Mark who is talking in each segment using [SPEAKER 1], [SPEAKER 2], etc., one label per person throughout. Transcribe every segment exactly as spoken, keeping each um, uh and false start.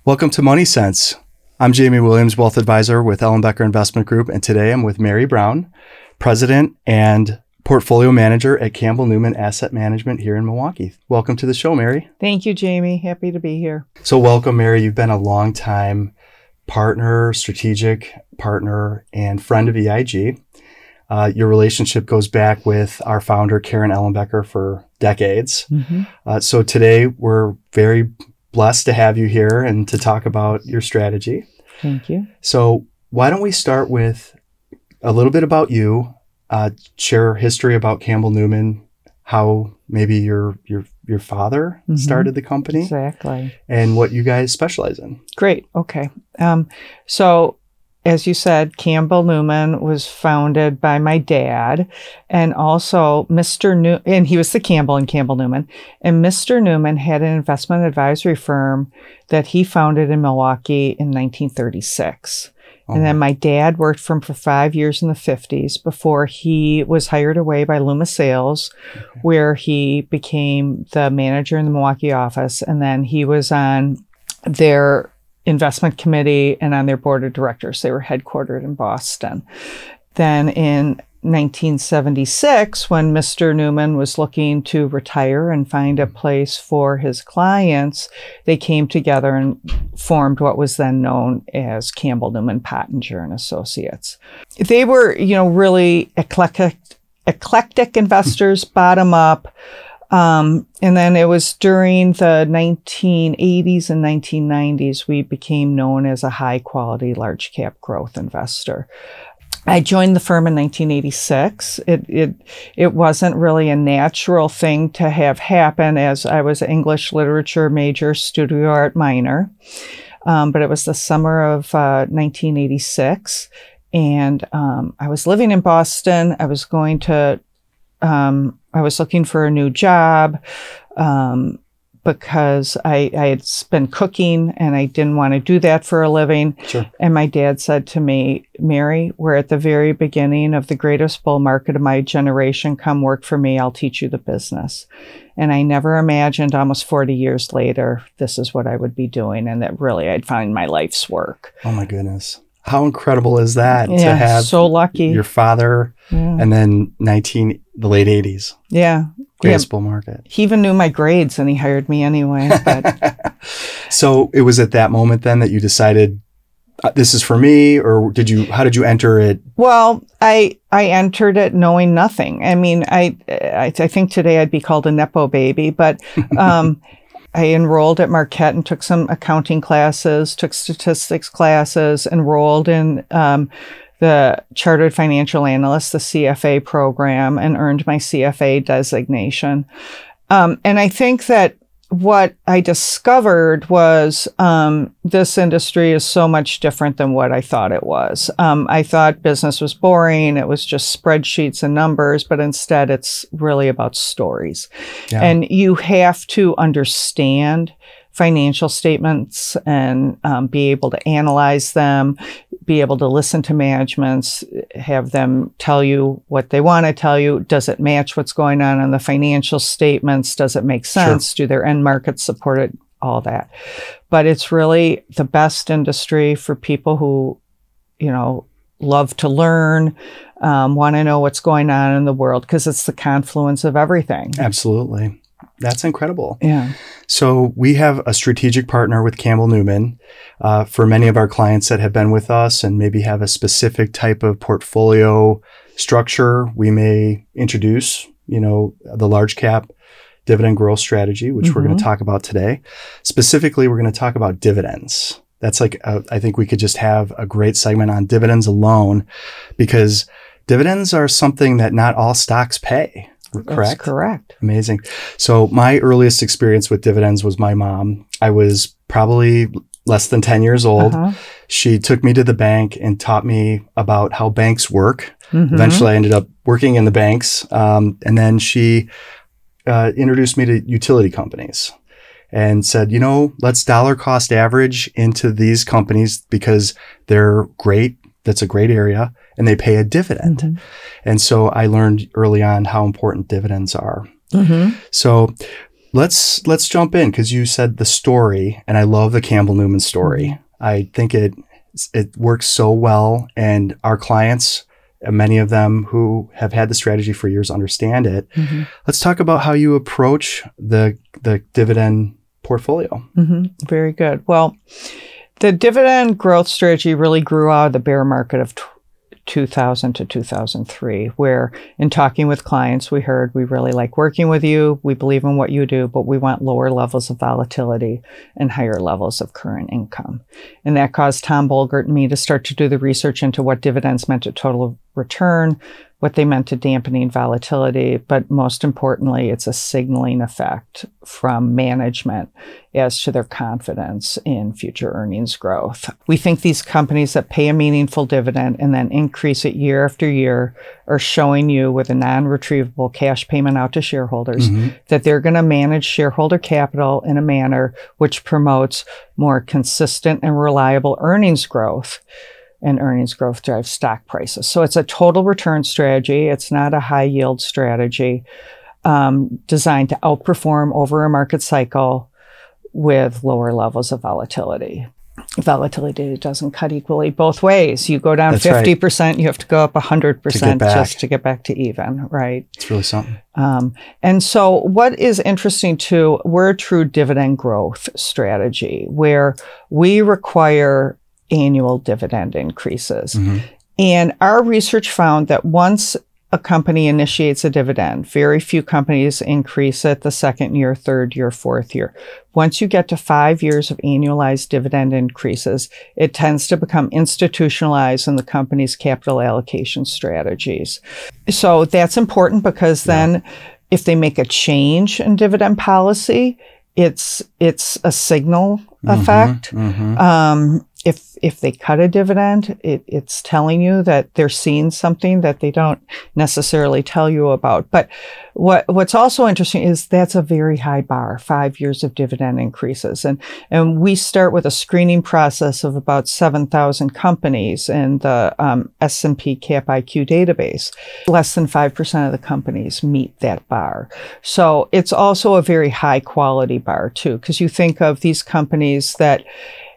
[SPEAKER 1] Welcome to Money Sense. I'm Jamie Williams, Wealth Advisor with Ellenbecker Investment Group, and today I'm with Mary Brown, President and Portfolio Manager at Campbell Newman Asset Management here in Milwaukee. Welcome to the show, Mary.
[SPEAKER 2] Thank you, Jamie. Happy to be here.
[SPEAKER 1] So welcome, Mary. You've been a long time partner, strategic partner, and friend of E I G. Uh, your relationship goes back with our founder, Karen Ellenbecker, for decades. Mm-hmm. Uh, so today we're very blessed to have you here and to talk about your strategy.
[SPEAKER 2] Thank you.
[SPEAKER 1] So why don't we start with a little bit about you, uh, share history about Campbell Newman, how maybe your your your father mm-hmm. started the company.
[SPEAKER 2] Exactly.
[SPEAKER 1] And what you guys specialize in.
[SPEAKER 2] Great. Okay. Um, so as you said, Campbell Newman was founded by my dad, and also Mister New, and he was the Campbell and Campbell Newman. And Mister Newman had an investment advisory firm that he founded in Milwaukee in nineteen thirty-six. Oh. And then my dad worked for him for five years in the fifties before he was hired away by Loomis Sayles, okay. where he became the manager in the Milwaukee office. And then he was on their investment committee and on their board of directors. They were headquartered in Boston. Then in nineteen seventy-six, when Mister Newman was looking to retire and find a place for his clients, they came together and formed what was then known as Campbell Newman Pottinger and Associates. They were, you know, really eclectic, eclectic investors, bottom up. Um, and then it was during the nineteen eighties and nineteen nineties, we became known as a high quality, large cap growth investor. I joined the firm in nineteen eighty-six. It, it, it wasn't really a natural thing to have happen, as I was an English literature major, studio art minor. Um, but it was the summer of uh, nineteen eighty-six. And um, I was living in Boston. I was going to Um, I was looking for a new job um, because I, I had been cooking and I didn't want to do that for a living.
[SPEAKER 1] Sure.
[SPEAKER 2] And my dad said to me, Mary, we're at the very beginning of the greatest bull market of my generation. Come work for me. I'll teach you the business. And I never imagined almost forty years later, this is what I would be doing, and that really I'd find my life's work.
[SPEAKER 1] Oh my goodness. How incredible is that
[SPEAKER 2] yeah,
[SPEAKER 1] to have
[SPEAKER 2] so lucky.
[SPEAKER 1] Your father
[SPEAKER 2] yeah.
[SPEAKER 1] and then nineteen the late eighties.
[SPEAKER 2] Yeah.
[SPEAKER 1] Greatest
[SPEAKER 2] yeah.
[SPEAKER 1] bull market.
[SPEAKER 2] He even knew my grades and he hired me anyway. But.
[SPEAKER 1] So it was at that moment then that you decided uh, this is for me, or did you, how did you enter it?
[SPEAKER 2] Well, I, I entered it knowing nothing. I mean, I, I, I think today I'd be called a Nepo baby, but, um, I enrolled at Marquette and took some accounting classes, took statistics classes, enrolled in um, the Chartered Financial Analyst, the C F A program, and earned my C F A designation. Um, and I think that what I discovered was um, this industry is so much different than what I thought it was. Um, I thought business was boring. It was just spreadsheets and numbers, but instead it's really about stories. Yeah. And you have to understand financial statements and um, be able to analyze them, be able to listen to managements, have them tell you what they want to tell you. Does it match what's going on in the financial statements? Does it make sense? Sure. Do their end markets support it? All that. But it's really the best industry for people who, you know, love to learn, um, want to know what's going on in the world, because it's the confluence of everything.
[SPEAKER 1] Absolutely. That's incredible.
[SPEAKER 2] Yeah.
[SPEAKER 1] So we have a strategic partner with Campbell Newman. Uh, for many of our clients that have been with us and maybe have a specific type of portfolio structure, we may introduce, you know, the large cap dividend growth strategy, which mm-hmm. we're going to talk about today. Specifically, we're going to talk about dividends. That's like, a, I think we could just have a great segment on dividends alone, because dividends are something that not all stocks pay. Correct?
[SPEAKER 2] That's correct.
[SPEAKER 1] Amazing. So my earliest experience with dividends was my mom. I was probably less than ten years old. Uh-huh. She took me to the bank and taught me about how banks work. Mm-hmm. Eventually, I ended up working in the banks. Um, and then she uh, introduced me to utility companies and said, you know, let's dollar cost average into these companies because they're great. That's a great area. And they pay a dividend. Mm-hmm. And so I learned early on how important dividends are. Mm-hmm. So let's let's jump in because you said the story, and I love the Campbell Newman story. Mm-hmm. I think it it works so well, and our clients, many of them who have had the strategy for years, understand it. Mm-hmm. Let's talk about how you approach the the dividend portfolio.
[SPEAKER 2] Mm-hmm. Very good. Well, the dividend growth strategy really grew out of the bear market of two thousand to two thousand three, where in talking with clients, we heard, we really like working with you. We believe in what you do, but we want lower levels of volatility and higher levels of current income. And that caused Tom Bolgert and me to start to do the research into what dividends meant to total return, what they meant to dampening volatility, but most importantly, it's a signaling effect from management as to their confidence in future earnings growth. We think these companies that pay a meaningful dividend and then increase it year after year are showing you with a non-retrievable cash payment out to shareholders mm-hmm. that they're going to manage shareholder capital in a manner which promotes more consistent and reliable earnings growth. And earnings growth drives stock prices. So it's a total return strategy. It's not a high yield strategy um, designed to outperform over a market cycle with lower levels of volatility. Volatility doesn't cut equally both ways. You go down That's fifty percent, right. You have to go up one hundred percent to just to get back to even, right?
[SPEAKER 1] It's really something.
[SPEAKER 2] Um, and so what is interesting too, we're a true dividend growth strategy where we require annual dividend increases. Mm-hmm. And our research found that once a company initiates a dividend, very few companies increase it the second year, third year, fourth year. Once you get to five years of annualized dividend increases, it tends to become institutionalized in the company's capital allocation strategies. So that's important because then yeah. if they make a change in dividend policy, it's it's a signal mm-hmm, effect. Mm-hmm. Um, If if they cut a dividend, it, it's telling you that they're seeing something that they don't necessarily tell you about. But what what's also interesting is that's a very high bar, five years of dividend increases. And, and we start with a screening process of about seven thousand companies in the um, S and P Cap I Q database. Less than five percent of the companies meet that bar. So it's also a very high quality bar too, because you think of these companies that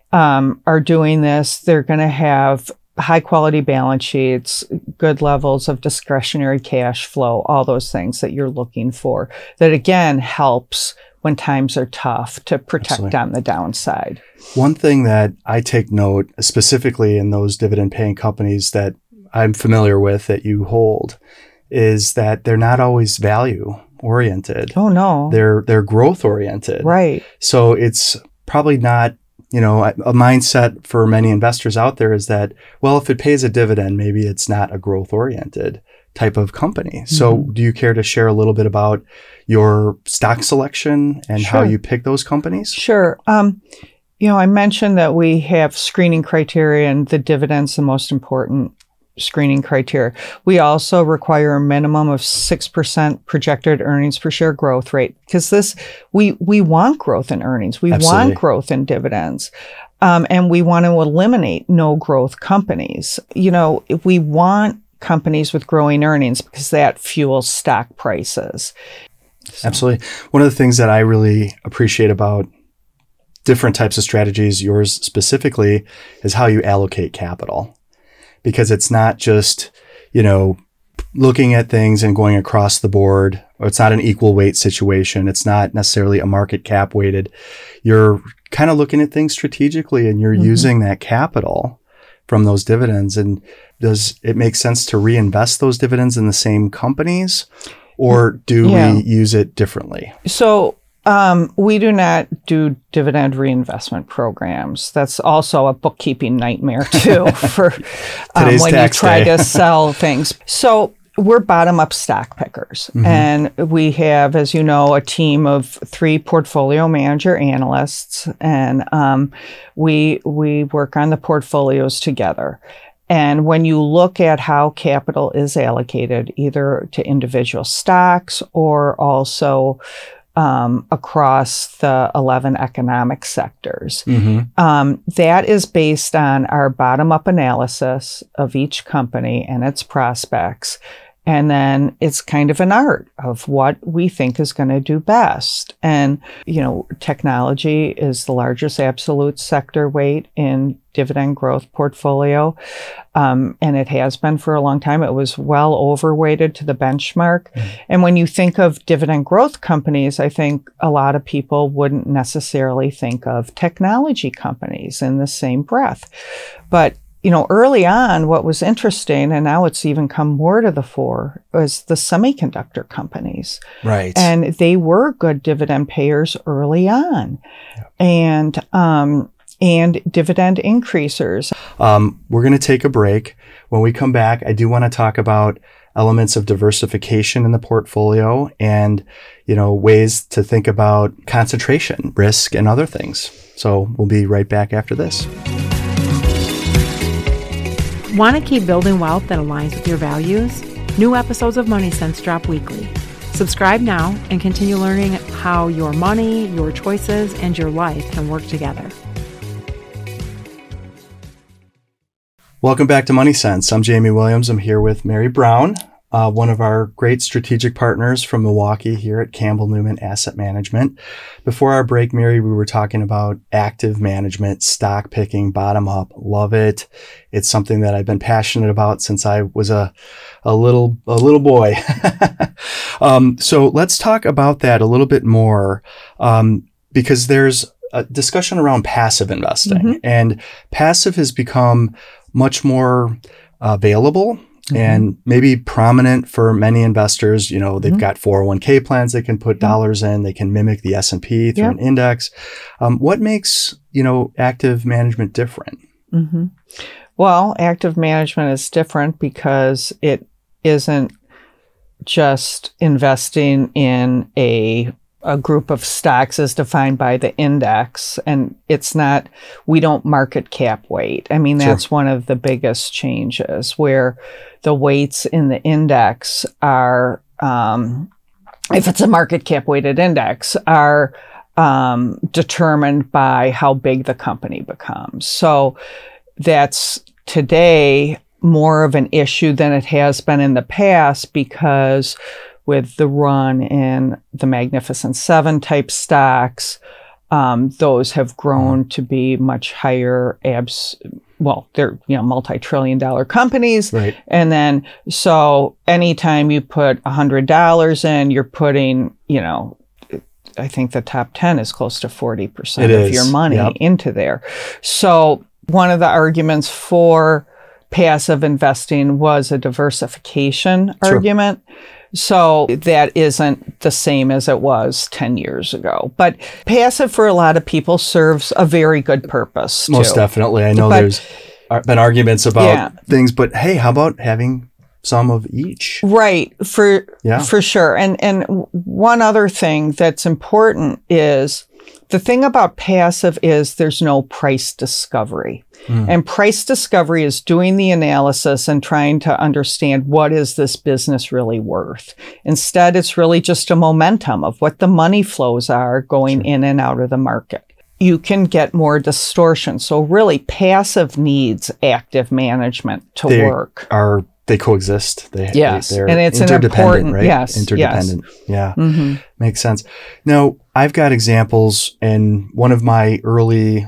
[SPEAKER 2] Um, are doing this, they're going to have high quality balance sheets, good levels of discretionary cash flow, all those things that you're looking for. That again helps when times are tough to protect Absolutely. On the downside.
[SPEAKER 1] One thing that I take note, specifically in those dividend paying companies that I'm familiar with that you hold, is that they're not always value oriented.
[SPEAKER 2] Oh no.
[SPEAKER 1] They're they're growth oriented.
[SPEAKER 2] Right.
[SPEAKER 1] So it's probably not, you know, a mindset for many investors out there is that, well, if it pays a dividend, maybe it's not a growth-oriented type of company. Mm-hmm. So do you care to share a little bit about your stock selection and sure. how you pick those companies?
[SPEAKER 2] Sure. Um, you know, I mentioned that we have screening criteria and the dividend's the most important screening criteria. We also require a minimum of six percent projected earnings per share growth rate because this, we, we want growth in earnings. We Absolutely. Want growth in dividends. Um, and we want to eliminate no growth companies. You know, if we want companies with growing earnings because that fuels stock prices.
[SPEAKER 1] So. Absolutely. One of the things that I really appreciate about different types of strategies, yours specifically, is how you allocate capital. Because it's not just, you know, looking at things and going across the board, or it's not an equal weight situation. It's not necessarily a market cap weighted. You're kind of looking at things strategically and you're mm-hmm. using that capital from those dividends. And does it make sense to reinvest those dividends in the same companies, or do yeah. we use it differently?
[SPEAKER 2] So Um, we do not do dividend reinvestment programs. That's also a bookkeeping nightmare too for um, when you try to sell things. So we're bottom-up stock pickers. Mm-hmm. And we have, as you know, a team of three portfolio manager analysts. And um, we we work on the portfolios together. And when you look at how capital is allocated, either to individual stocks or also Um, across the eleven economic sectors. Mm-hmm. Um, that is based on our bottom-up analysis of each company and its prospects And then it's kind of an art of what we think is going to do best. And, you know, technology is the largest absolute sector weight in dividend growth portfolio. Um, and it has been for a long time. It was well overweighted to the benchmark. Mm-hmm. And when you think of dividend growth companies, I think a lot of people wouldn't necessarily think of technology companies in the same breath. But you know, early on, what was interesting, and now it's even come more to the fore, was the semiconductor companies.
[SPEAKER 1] Right.
[SPEAKER 2] And they were good dividend payers early on. Yep. And um, and dividend increasers.
[SPEAKER 1] Um, we're going to take a break. When we come back, I do want to talk about elements of diversification in the portfolio and, you know, ways to think about concentration, risk, and other things. So we'll be right back after this.
[SPEAKER 3] Want to keep building wealth that aligns with your values? New episodes of Money Sense drop weekly. Subscribe now and continue learning how your money, your choices, and your life can work together.
[SPEAKER 1] Welcome back to Money Sense. I'm Jamie Williams. I'm here with Mary Brown, uh, one of our great strategic partners from Milwaukee here at Campbell Newman Asset Management. Before our break, Mary, we were talking about active management, stock picking, bottom up. Love it. It's something that I've been passionate about since I was a a little a little boy. um, so let's talk about that a little bit more, um, because there's a discussion around passive investing, mm-hmm. and passive has become much more available. Mm-hmm. And maybe prominent for many investors. You know, they've mm-hmm. got four oh one k plans they can put mm-hmm. dollars in. They can mimic the S and P through yep. an index. Um, what makes, you know, active management different?
[SPEAKER 2] Mm-hmm. Well, active management is different because it isn't just investing in a a group of stocks as defined by the index. And it's not, we don't market cap weight. I mean, that's sure. one of the biggest changes, where the weights in the index are, um, if it's a market cap weighted index, are um, determined by how big the company becomes. So that's today more of an issue than it has been in the past, because with the run in the Magnificent Seven type stocks, um, those have grown to be much higher abs. Well, they're, you know, multi-trillion dollar companies.
[SPEAKER 1] Right.
[SPEAKER 2] And then, so anytime you put a hundred dollars in, you're putting, you know, I think the top ten is close to forty percent of your money yep. into there. So one of the arguments for passive investing was a diversification sure. argument. So that isn't the same as it was ten years ago. But passive for a lot of people serves a very good purpose, too.
[SPEAKER 1] Most definitely. I know but, there's been arguments about yeah. things, but hey, how about having some of each?
[SPEAKER 2] Right, for
[SPEAKER 1] yeah.
[SPEAKER 2] for sure. And and one other thing that's important is, the thing about passive is there's no price discovery. Mm. And price discovery is doing the analysis and trying to understand, what is this business really worth? Instead, it's really just a momentum of what the money flows are going sure. in and out of the market. You can get more distortion. So really, passive needs active management to
[SPEAKER 1] they
[SPEAKER 2] work.
[SPEAKER 1] Are They coexist. They,
[SPEAKER 2] yes,
[SPEAKER 1] they, they're
[SPEAKER 2] and it's
[SPEAKER 1] interdependent,
[SPEAKER 2] an important,
[SPEAKER 1] right?
[SPEAKER 2] Yes,
[SPEAKER 1] interdependent.
[SPEAKER 2] Yes.
[SPEAKER 1] Yeah,
[SPEAKER 2] mm-hmm.
[SPEAKER 1] makes sense. Now, I've got examples, and one of my early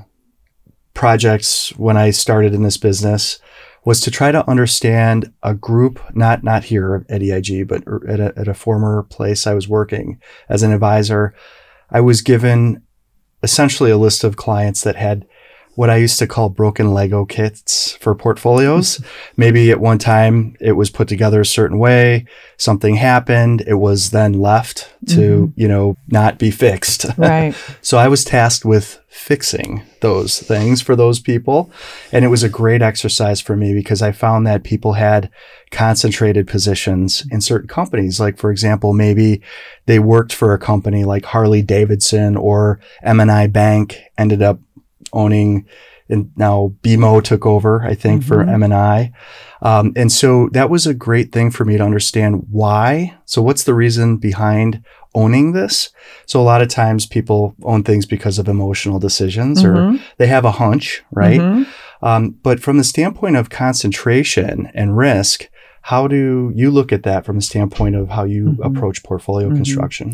[SPEAKER 1] projects when I started in this business was to try to understand a group, not not here at E I G, but at a, at a former place I was working as an advisor. I was given essentially a list of clients that had what I used to call broken Lego kits for portfolios. Maybe at one time it was put together a certain way, something happened, it was then left to, mm-hmm. you know, not be fixed.
[SPEAKER 2] Right.
[SPEAKER 1] So I was tasked with fixing those things for those people. And it was a great exercise for me, because I found that people had concentrated positions in certain companies. Like, for example, maybe they worked for a company like Harley Davidson, or M and I Bank ended up owning, and now B M O took over, I think, mm-hmm. for M and I. Um, and so that was a great thing for me to understand why. So what's the reason behind owning this? So a lot of times people own things because of emotional decisions, mm-hmm. or they have a hunch, right? Mm-hmm. Um, but from the standpoint of concentration and risk, How do you look at that from a standpoint of how you
[SPEAKER 2] Mm-hmm.
[SPEAKER 1] approach portfolio
[SPEAKER 2] Mm-hmm.
[SPEAKER 1] construction?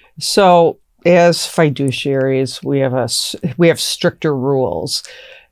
[SPEAKER 2] So as fiduciaries, we have a s- we have stricter rules,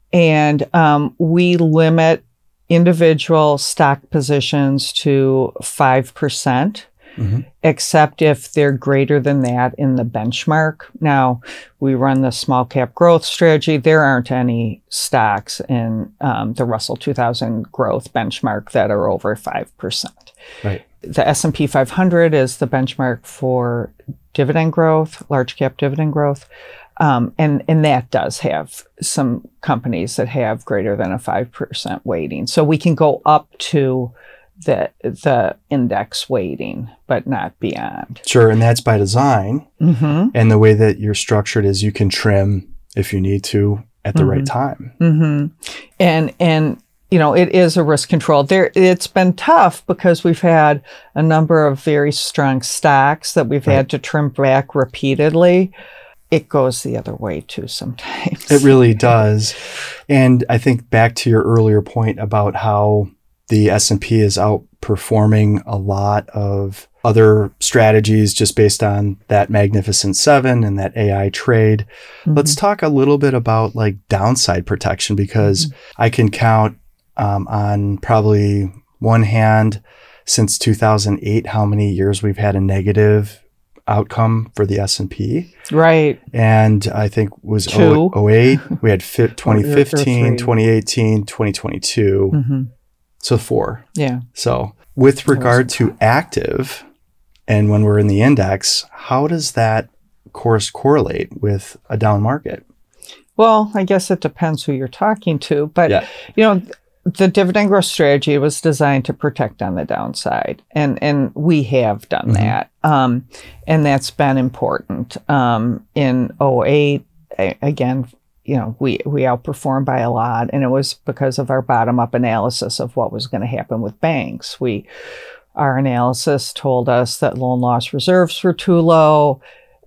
[SPEAKER 2] and um, we limit individual stock positions to five percent.
[SPEAKER 1] Mm-hmm.
[SPEAKER 2] Except if they're greater than that in the benchmark. Now, we run the small cap growth strategy. There aren't any stocks in um, the Russell two thousand growth benchmark that are over five percent.
[SPEAKER 1] Right.
[SPEAKER 2] The S and P five hundred is the benchmark for dividend growth, large cap dividend growth. Um, and, and that does have some companies that have greater than a five percent weighting. So we can go up to the the index weighting, but not beyond.
[SPEAKER 1] Sure, and that's by design.
[SPEAKER 2] Mm-hmm.
[SPEAKER 1] And the way that you're structured is you can trim if you need to at the
[SPEAKER 2] Mm-hmm.
[SPEAKER 1] right time.
[SPEAKER 2] Mm-hmm. And and you know, it is a risk control. There, it's been tough because we've had a number of very strong stocks that we've
[SPEAKER 1] Right.
[SPEAKER 2] had to trim back repeatedly. It goes the other way too sometimes.
[SPEAKER 1] It really does. And I think back to your earlier point about how the S and P is outperforming a lot of other strategies just based on that Magnificent Seven and that A I trade.
[SPEAKER 2] Mm-hmm.
[SPEAKER 1] Let's talk a little bit about like downside protection, because mm-hmm. I can count um, on probably one hand since two thousand eight how many years we've had a negative outcome for the S and P.
[SPEAKER 2] Right.
[SPEAKER 1] And I think was
[SPEAKER 2] Two.
[SPEAKER 1] oh eight, we had twenty fifteen,
[SPEAKER 2] Or- or
[SPEAKER 1] twenty eighteen, twenty twenty-two.
[SPEAKER 2] Mm-hmm.
[SPEAKER 1] So four.
[SPEAKER 2] Yeah.
[SPEAKER 1] So with regard to active, and when we're in the index, how does that course correlate with a down market?
[SPEAKER 2] Well, I guess it depends who you're talking to, but
[SPEAKER 1] Yeah.
[SPEAKER 2] you know, the dividend growth strategy was designed to protect on the downside, and and we have done
[SPEAKER 1] Mhm.
[SPEAKER 2] that, um, and that's been important. Um, in oh eight, a- again, you know, we we outperformed by a lot, and it was because of our bottom up analysis of what was going to happen with banks. We our analysis told us that loan loss reserves were too low,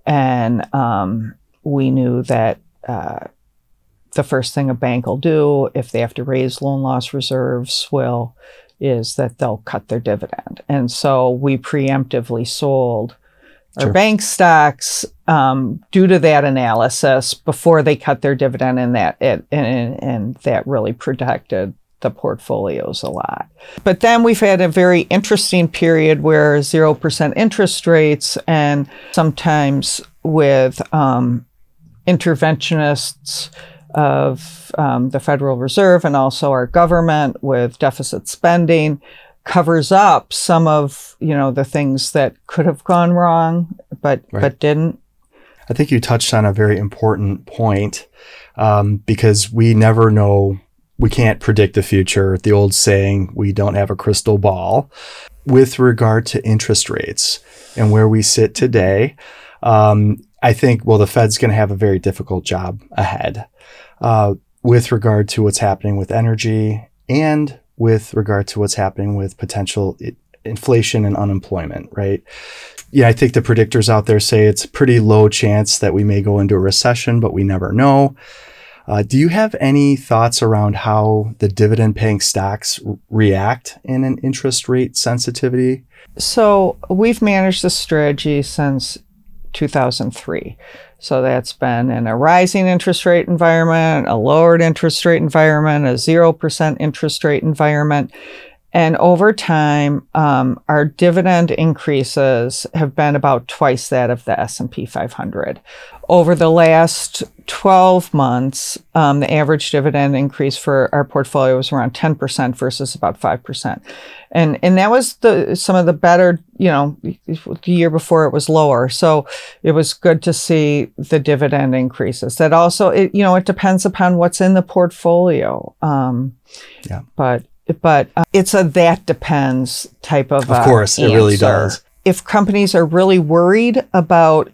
[SPEAKER 2] and um, we knew that. Uh, The first thing a bank will do if they have to raise loan loss reserves will is that they'll cut their dividend. And so we preemptively sold our
[SPEAKER 1] Sure.
[SPEAKER 2] bank stocks um, due to that analysis before they cut their dividend, and that it, and, and that really protected the portfolios a lot. But then we've had a very interesting period where zero percent interest rates, and sometimes with um, interventionists of um, the Federal Reserve and also our government with deficit spending covers up some of, you know, the things that could have gone wrong, but
[SPEAKER 1] Right.
[SPEAKER 2] but didn't.
[SPEAKER 1] I think you touched on a very important point, um, because we never know, we can't predict the future. The old saying, we don't have a crystal ball. With regard to interest rates and where we sit today, um, I think, well, the Fed's going to have a very difficult job ahead. Uh, with regard to what's happening with energy and with regard to what's happening with potential I- inflation and unemployment, right? Yeah, I think the predictors out there say it's a pretty low chance that we may go into a recession, but we never know. Uh, do you have any thoughts around how the dividend paying stocks r- react in an interest rate sensitivity?
[SPEAKER 2] So we've managed this strategy since two thousand three. So that's been in a rising interest rate environment, a lowered interest rate environment, a zero percent interest rate environment. And over time, um, our dividend increases have been about twice that of the S and P five hundred. Over the last twelve months, um, the average dividend increase for our portfolio was around ten percent versus about five percent. And and that was the some of the better, you know, the year before it was lower. So it was good to see the dividend increases. That also, it, you know, it depends upon what's in the portfolio. Um,
[SPEAKER 1] Yeah.
[SPEAKER 2] But but uh, it's a that depends type of
[SPEAKER 1] Of
[SPEAKER 2] uh,
[SPEAKER 1] course, it really
[SPEAKER 2] answer.
[SPEAKER 1] does.
[SPEAKER 2] If companies are really worried about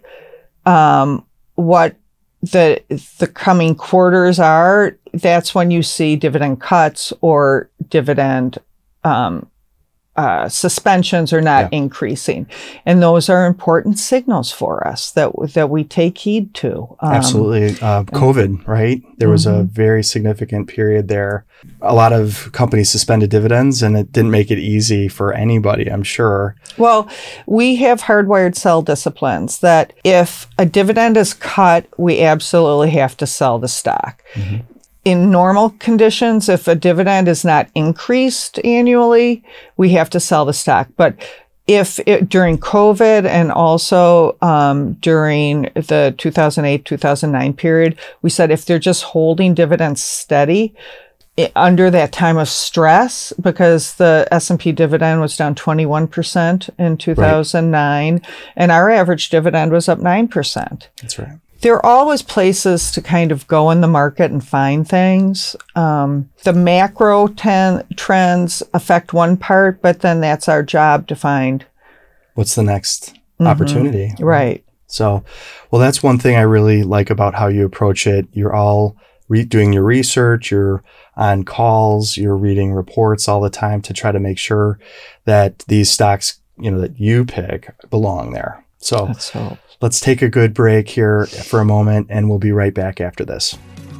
[SPEAKER 2] um, what the the coming quarters are, that's when you see dividend cuts or dividend um, uh, suspensions are not yeah. increasing. And those are important signals for us that that we take heed to.
[SPEAKER 1] Um, Absolutely. Uh, COVID, right? There was mm-hmm. a very significant period there. A lot of companies suspended dividends, and it didn't make it easy for anybody, I'm sure.
[SPEAKER 2] Well, we have hardwired sell disciplines that if a dividend is cut, we absolutely have to sell the stock. Mm-hmm. In normal conditions, if a dividend is not increased annually, we have to sell the stock. But if it, during COVID and also um, during the two thousand eight, two thousand nine period, we said if they're just holding dividends steady it, under that time of stress, because the S and P dividend was down twenty-one percent in two thousand nine, right. and our average dividend was up nine percent.
[SPEAKER 1] That's right.
[SPEAKER 2] There are always places to kind of go in the market and find things. Um, the macro ten, trends affect one part, but then that's our job to find
[SPEAKER 1] what's the next mm-hmm. opportunity.
[SPEAKER 2] Right.
[SPEAKER 1] So, well, that's one thing I really like about how you approach it. You're all re- doing your research, you're on calls, you're reading reports all the time to try to make sure that these stocks, you know, that you pick belong there. So
[SPEAKER 2] Let's hope.
[SPEAKER 1] Let's take a good break here for a moment, and we'll be right back after this.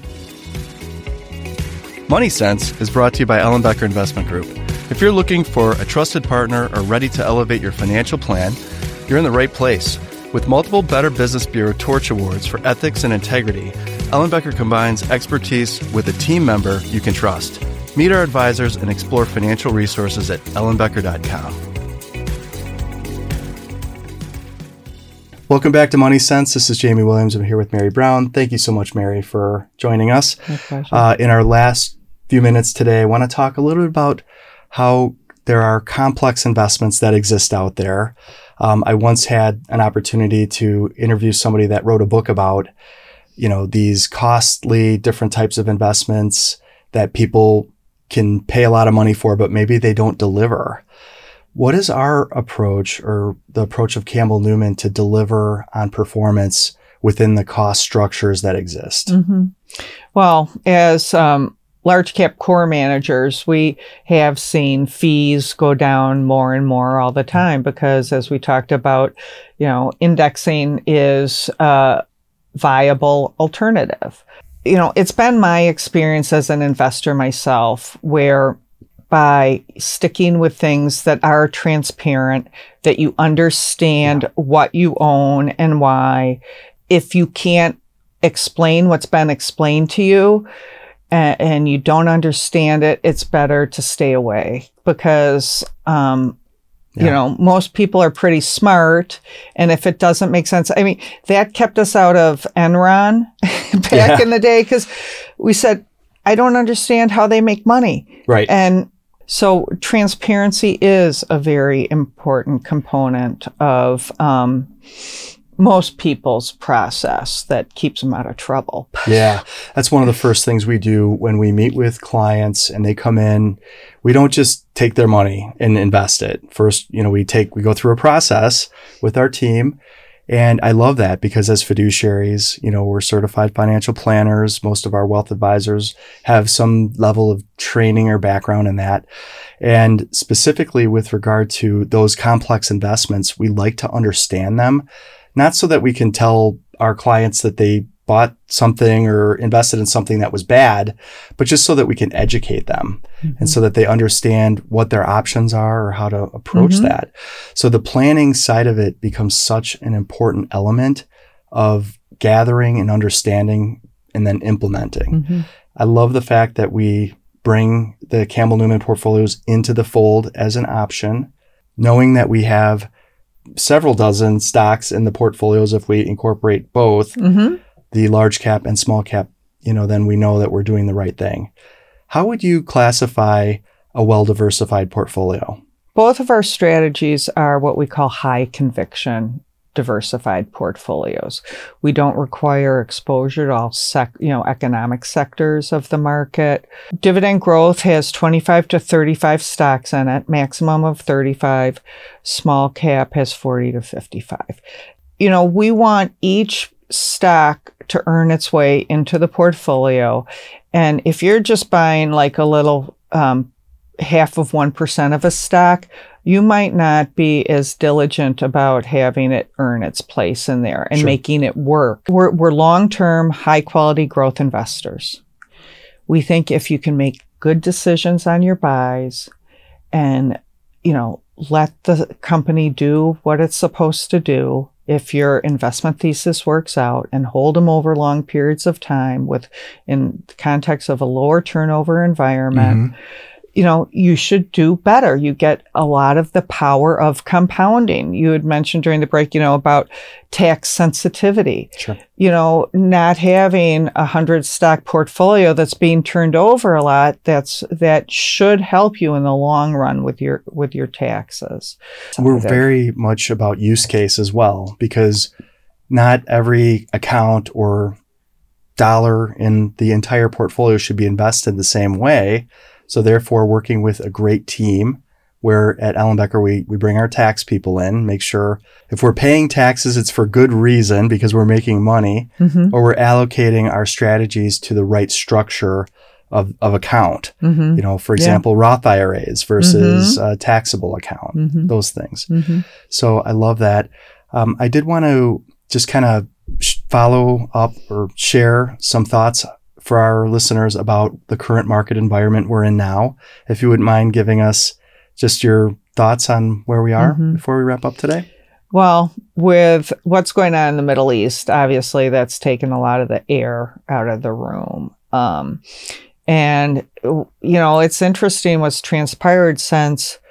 [SPEAKER 1] Money Sense is brought to you by Ellenbecker Investment Group. If you're looking for a trusted partner or ready to elevate your financial plan, you're in the right place. With multiple Better Business Bureau Torch Awards for ethics and integrity, Ellenbecker combines expertise with a team member you can trust. Meet our advisors and explore financial resources at ellenbecker dot com. Welcome back to Money Sense. This is Jamie Williams. I'm here with Mary Brown. Thank you so much, Mary, for joining us.
[SPEAKER 2] My pleasure.
[SPEAKER 1] Uh, in our last few minutes today, I want to talk a little bit about how there are complex investments that exist out there. Um, I once had an opportunity to interview somebody that wrote a book about, you know, these costly different types of investments that people can pay a lot of money for, but maybe they don't deliver. What is our approach, or the approach of Campbell Newman, to deliver on performance within the cost structures that exist?
[SPEAKER 2] Mm-hmm. Well, as um, large cap core managers, we have seen fees go down more and more all the time because, as we talked about, you know, indexing is a viable alternative. You know, it's been my experience as an investor myself where by sticking with things that are transparent, that you understand yeah. what you own and why. If you can't explain what's been explained to you and, and you don't understand it, it's better to stay away because, um, yeah. you know, most people are pretty smart. And if it doesn't make sense, I mean, that kept us out of Enron back yeah. in the day because we said, I don't understand how they make money.
[SPEAKER 1] Right.
[SPEAKER 2] And so transparency is a very important component of um, most people's process that keeps them out of trouble.
[SPEAKER 1] Yeah, that's one of the first things we do when we meet with clients and they come in. We don't just take their money and invest it. First, you know, we take we go through a process with our team. And I love that because as fiduciaries, you know, we're certified financial planners. Most of our wealth advisors have some level of training or background in that. And specifically with regard to those complex investments, we like to understand them, not so that we can tell our clients that they bought something or invested in something that was bad, but just so that we can educate them mm-hmm. and so that they understand what their options are or how to approach mm-hmm. that. So the planning side of it becomes such an important element of gathering and understanding and then implementing. Mm-hmm. I love the fact that we bring the Campbell Newman portfolios into the fold as an option, knowing that we have several dozen stocks in the portfolios if we incorporate both. Mm-hmm. the large cap and small cap, you know, then we know that we're doing the right thing. How would you classify a well-diversified portfolio?
[SPEAKER 2] Both of our strategies are what we call high conviction diversified portfolios. We don't require exposure to all sec, you know, economic sectors of the market. Dividend Growth has twenty-five to thirty-five stocks in it, maximum of thirty-five. Small cap has forty to fifty-five. You know, we want each stock to earn its way into the portfolio. And if you're just buying like a little um, half of one percent of a stock, you might not be as diligent about having it earn its place in there and
[SPEAKER 1] Sure.
[SPEAKER 2] making it work. We're, we're long-term, high-quality growth investors. We think if you can make good decisions on your buys and, you know, let the company do what it's supposed to do, if your investment thesis works out, and hold them over long periods of time with, in the context of a lower turnover environment,
[SPEAKER 1] Mm-hmm.
[SPEAKER 2] you know, you should do better. You get a lot of the power of compounding. You had mentioned during the break, you know, about tax sensitivity.
[SPEAKER 1] Sure.
[SPEAKER 2] You know, not having a hundred stock portfolio that's being turned over a lot, that's, that should help you in the long run with your, with your taxes.
[SPEAKER 1] We're very much about use case as well, because not every account or dollar in the entire portfolio should be invested the same way. So therefore, working with a great team where at Ellenbecker, we, we bring our tax people in, make sure if we're paying taxes, it's for good reason because we're making money,
[SPEAKER 2] Mm-hmm.
[SPEAKER 1] or we're allocating our strategies to the right structure of, of account.
[SPEAKER 2] Mm-hmm.
[SPEAKER 1] You know, for
[SPEAKER 2] Yeah.
[SPEAKER 1] example, Roth I R As versus a taxable account,
[SPEAKER 2] Mhm.
[SPEAKER 1] those things.
[SPEAKER 2] Mm-hmm.
[SPEAKER 1] So I love that. Um, I did want to just kind of sh- follow up or share some thoughts for our listeners about the current market environment we're in now. If you wouldn't mind giving us just your thoughts on where we are
[SPEAKER 2] Mhm.
[SPEAKER 1] before we wrap up today.
[SPEAKER 2] Well, with what's going on in the Middle East, obviously that's taken a lot of the air out of the room. Um, and, you know, it's interesting what's transpired since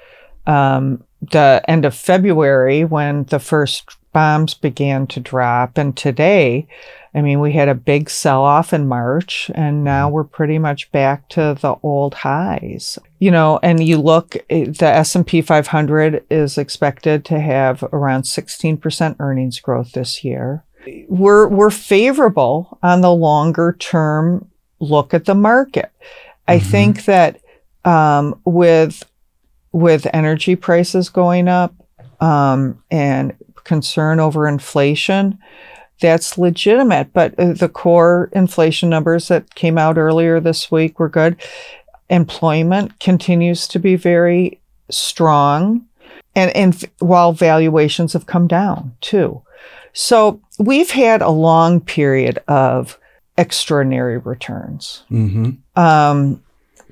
[SPEAKER 2] um, the end of February when the first bombs began to drop. And today, I mean, we had a big sell-off in March, and now we're pretty much back to the old highs. You know, and you look, the S and P five hundred is expected to have around sixteen percent earnings growth this year. We're we're favorable on the longer term look at the market. I
[SPEAKER 1] Mhm.
[SPEAKER 2] think that um, with with energy prices going up um, and concern over inflation, that's legitimate. But uh, the core inflation numbers that came out earlier this week were good. Employment continues to be very strong, and, and while valuations have come down too. So we've had a long period of extraordinary returns.
[SPEAKER 1] Mm-hmm.
[SPEAKER 2] Um,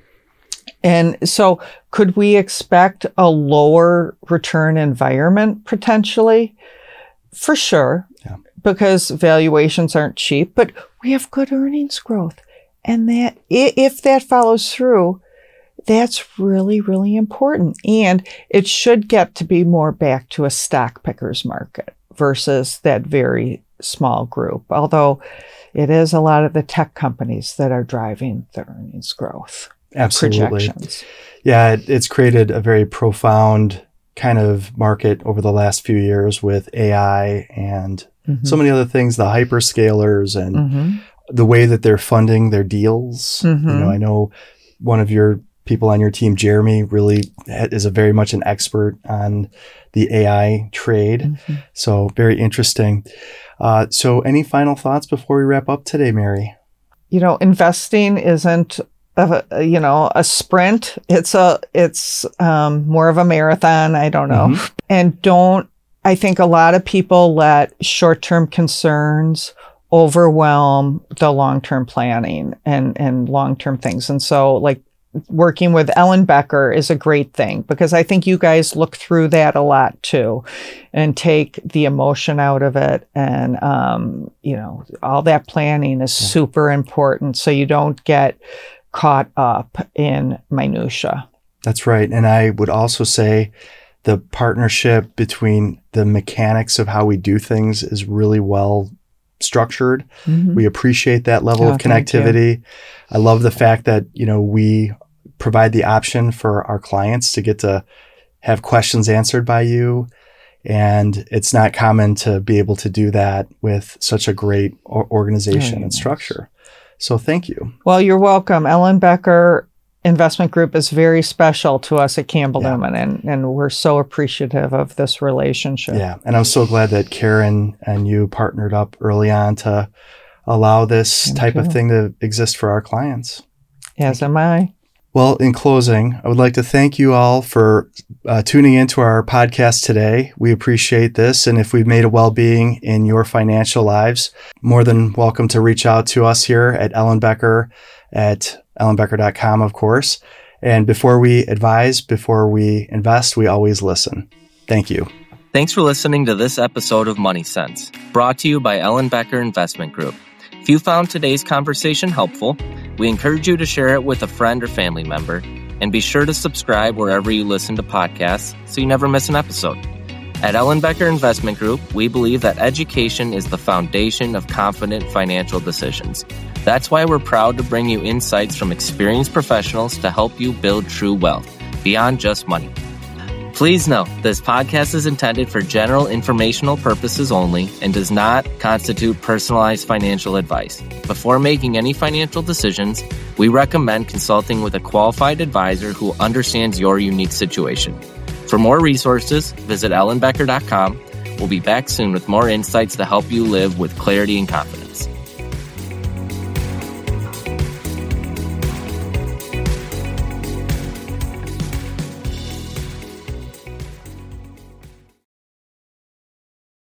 [SPEAKER 2] and so could we expect a lower return environment potentially? For sure,
[SPEAKER 1] Yeah.
[SPEAKER 2] because valuations aren't cheap, but we have good earnings growth. And that, i- if that follows through, that's really, really important. And it should get to be more back to a stock pickers market versus that very small group. Although it is a lot of the tech companies that are driving the earnings growth.
[SPEAKER 1] Absolutely.
[SPEAKER 2] Projections.
[SPEAKER 1] Yeah, it, it's created a very profound kind of market over the last few years with A I and
[SPEAKER 2] Mhm.
[SPEAKER 1] so many other things, the hyperscalers and
[SPEAKER 2] Mhm.
[SPEAKER 1] the way that they're funding their deals.
[SPEAKER 2] Mhm.
[SPEAKER 1] You know, I know one of your people on your team, Jeremy, really ha- is a very much an expert on the A I trade.
[SPEAKER 2] Mhm.
[SPEAKER 1] So very interesting. Uh, so any final thoughts before we wrap up today, Mary?
[SPEAKER 2] You know, investing isn't a, you know, a sprint. It's a, it's um, more of a marathon. I don't know.
[SPEAKER 1] Mhm.
[SPEAKER 2] And don't, I think a lot of people let short-term concerns overwhelm the long-term planning and, and long-term things. And so like working with Ellenbecker is a great thing because I think you guys look through that a lot too and take the emotion out of it. And, um, you know, all that planning is
[SPEAKER 1] Yeah.
[SPEAKER 2] super important so you don't get caught up in minutia.
[SPEAKER 1] That's right. And I would also say the partnership between the mechanics of how we do things is really well structured.
[SPEAKER 2] Mhm.
[SPEAKER 1] We appreciate that level
[SPEAKER 2] Oh,
[SPEAKER 1] of
[SPEAKER 2] thank you.
[SPEAKER 1] connectivity. I love the fact that, you know, we provide the option for our clients to get to have questions answered by you. And it's not common to be able to do that with such a great o- organization
[SPEAKER 2] Very
[SPEAKER 1] and
[SPEAKER 2] nice.
[SPEAKER 1] structure. So thank you.
[SPEAKER 2] Well, you're welcome. Ellenbecker Investment Group is very special to us at Campbell
[SPEAKER 1] Yeah.
[SPEAKER 2] Newman, and, and we're so appreciative of this relationship.
[SPEAKER 1] Yeah. And I'm so glad that Karen and you partnered up early on to allow this
[SPEAKER 2] Thank
[SPEAKER 1] type of
[SPEAKER 2] you.
[SPEAKER 1] thing to exist for our clients.
[SPEAKER 2] As am I.
[SPEAKER 1] Well, in closing, I would like to thank you all for uh, tuning into our podcast today. We appreciate this. And if we've made a well-being in your financial lives, more than welcome to reach out to us here at Ellenbecker at ellenbecker dot com, of course. And before we advise, before we invest, we always listen. Thank you.
[SPEAKER 4] Thanks for listening to this episode of Money Sense, brought to you by Ellenbecker Investment Group. If you found today's conversation helpful, we encourage you to share it with a friend or family member, and be sure to subscribe wherever you listen to podcasts so you never miss an episode. At Ellenbecker Investment Group, we believe that education is the foundation of confident financial decisions. That's why we're proud to bring you insights from experienced professionals to help you build true wealth beyond just money. Please note, this podcast is intended for general informational purposes only and does not constitute personalized financial advice. Before making any financial decisions, we recommend consulting with a qualified advisor who understands your unique situation. For more resources, visit ellenbecker dot com. We'll be back soon with more insights to help you live with clarity and confidence.